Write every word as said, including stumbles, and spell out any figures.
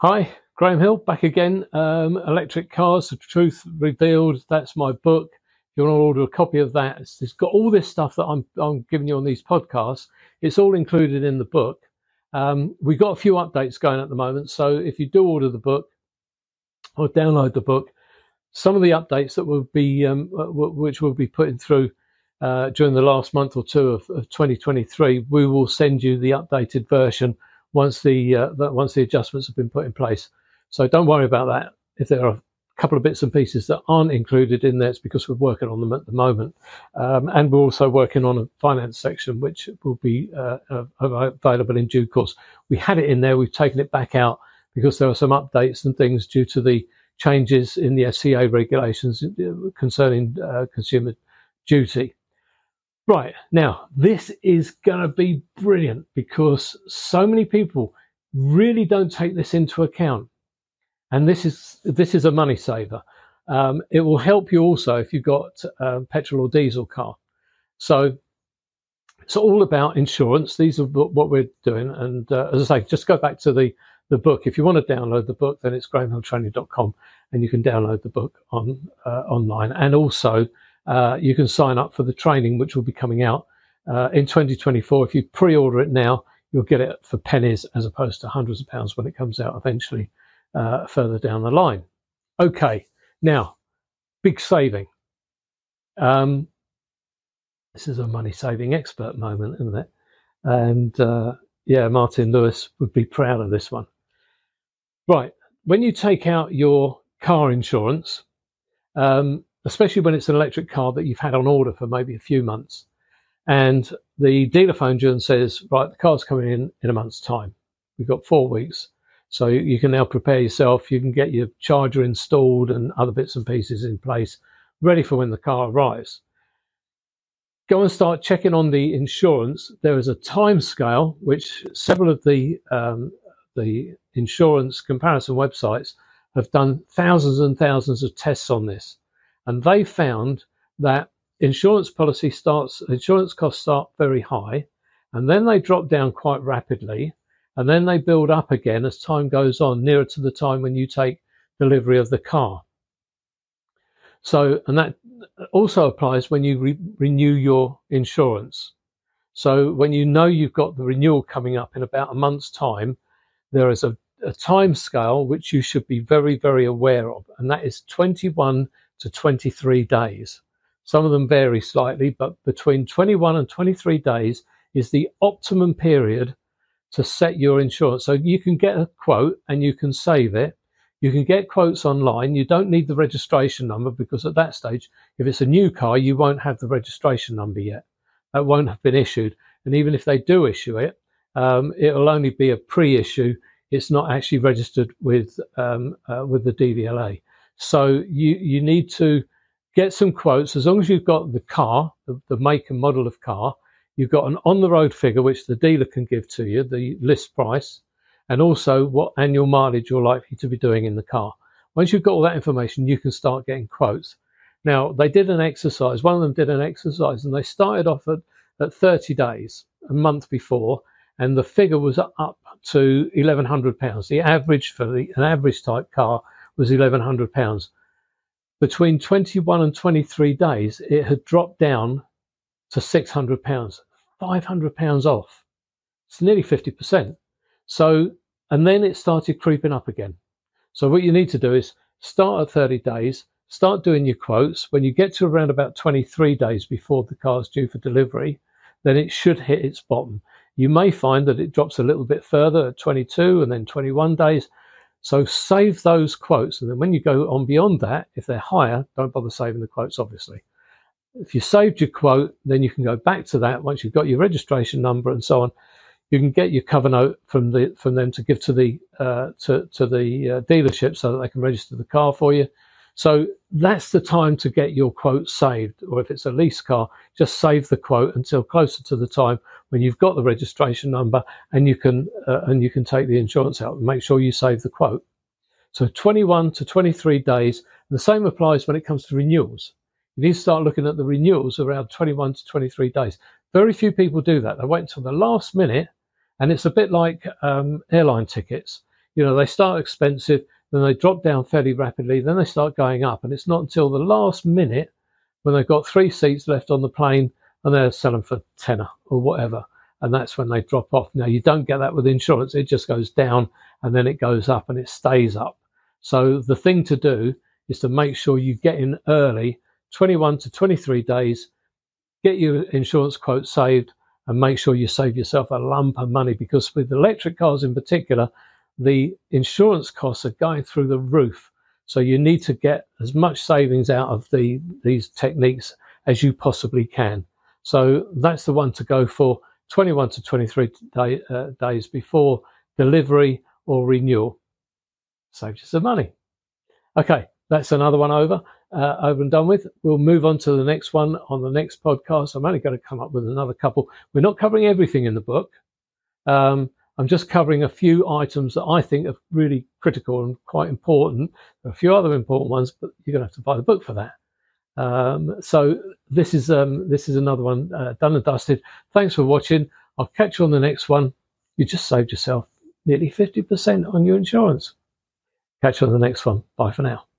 Hi, Graham Hill back again. Um, Electric Cars, The Truth Revealed. That's my book. If you want to order a copy of that, it's, it's got all this stuff that I'm, I'm giving you on these podcasts. It's all included in the book. Um, we've got a few updates going at the moment. So if you do order the book or download the book, some of the updates that will be, um, which we'll be putting through uh, during the last month or two of, of twenty twenty-three, we will send you the updated version once the uh, once the adjustments have been put in place. So don't worry about that. If there are a couple of bits and pieces that aren't included in there, it's because we're working on them at the moment. Um, and we're also working on a finance section, which will be uh, uh, available in due course. We had it in there. We've taken it back out because there are some updates and things due to the changes in the F C A regulations concerning uh, consumer duty. Right, now, this is going to be brilliant because so many people really don't take this into account. And this is this is a money saver. Um, it will help you also if you've got a petrol or diesel car. So it's all about insurance. These are what we're doing. And uh, as I say, just go back to the, the book. If you want to download the book, then it's graham hill training dot com and you can download the book on uh, online. And also, Uh, you can sign up for the training, which will be coming out uh, in twenty twenty-four. If you pre-order it now, you'll get it for pennies as opposed to hundreds of pounds when it comes out eventually uh, further down the line. Okay, now, big saving. Um, this is a money-saving expert moment, isn't it? And uh, yeah, Martin Lewis would be proud of this one. Right, when you take out your car insurance, um, especially when it's an electric car that you've had on order for maybe a few months, and the dealer phones you and says, right, the car's coming in in a month's time. We've got four weeks. So you can now prepare yourself. You can get your charger installed and other bits and pieces in place, ready for when the car arrives. Go and start checking on the insurance. There is a time scale, which several of the, um, the insurance comparison websites have done thousands and thousands of tests on this. And they found that insurance policy starts, insurance costs start very high, and then they drop down quite rapidly, and then they build up again as time goes on, nearer to the time when you take delivery of the car. So, and that also applies when you re- renew your insurance. So when you know you've got the renewal coming up in about a month's time, there is a, a time scale which you should be very, very aware of, and that is twenty-one to twenty-three days. Some of them vary slightly, but between twenty-one and twenty-three days is the optimum period to set your insurance. So you can get a quote and you can save it. You can get quotes online. You don't need the registration number because at that stage, if it's a new car, you won't have the registration number yet. That won't have been issued. And even if they do issue it, um, it'll only be a pre-issue. It's not actually registered with um, uh, with the D V L A. So you, you need to get some quotes. As long as you've got the car, the, the make and model of car, you've got an on-the-road figure which the dealer can give to you, the list price, and also what annual mileage you're likely to be doing in the car. Once you've got all that information, you can start getting quotes. Now, they did an exercise. One of them did an exercise, and they started off at, at thirty days, a month before, and the figure was up to eleven hundred pounds. The average for the, an average type car was eleven hundred pounds. Between twenty-one and twenty-three days, it had dropped down to six hundred pounds, five hundred pounds off. It's nearly fifty percent. So, and then it started creeping up again. So what you need to do is start at thirty days, start doing your quotes. When you get to around about twenty-three days before the car's due for delivery, then it should hit its bottom. You may find that it drops a little bit further at twenty-two and then twenty-one days. So save those quotes, and then when you go on beyond that, if they're higher, don't bother saving the quotes, obviously. If you saved your quote, then you can go back to that once you've got your registration number and so on. You can get your cover note from the from them to give to the uh, to to the uh, dealership so that they can register the car for you. So that's the time to get your quote saved, or if it's a lease car, just save the quote until closer to the time when you've got the registration number and you can uh, and you can take the insurance out. Make sure you save the quote. So twenty-one to twenty-three days. And the same applies when it comes to renewals. You need to start looking at the renewals around twenty-one to twenty-three days. Very few people do that. They wait until the last minute, and it's a bit like um, airline tickets. you know, they start expensive, then they drop down fairly rapidly, then they start going up. And it's not until the last minute when they've got three seats left on the plane and they're selling for tenner or whatever. And that's when they drop off. Now, you don't get that with insurance. It just goes down and then it goes up and it stays up. So the thing to do is to make sure you get in early, twenty-one to twenty-three days, get your insurance quote saved, and make sure you save yourself a lump of money, because with electric cars in particular, the insurance costs are going through the roof. So you need to get as much savings out of the these techniques as you possibly can. So that's the one to go for, twenty-one to twenty-three day, uh, days before delivery or renewal. Saves you some money. Okay, that's another one over, uh, over and done with. We'll move on to the next one on the next podcast. I'm only going to come up with another couple. We're not covering everything in the book. Um, I'm just covering a few items that I think are really critical and quite important. There are a few other important ones, but you're going to have to buy the book for that. Um, so this is um, this is another one uh, done and dusted. Thanks for watching. I'll catch you on the next one. You just saved yourself nearly fifty percent on your insurance. Catch you on the next one. Bye for now.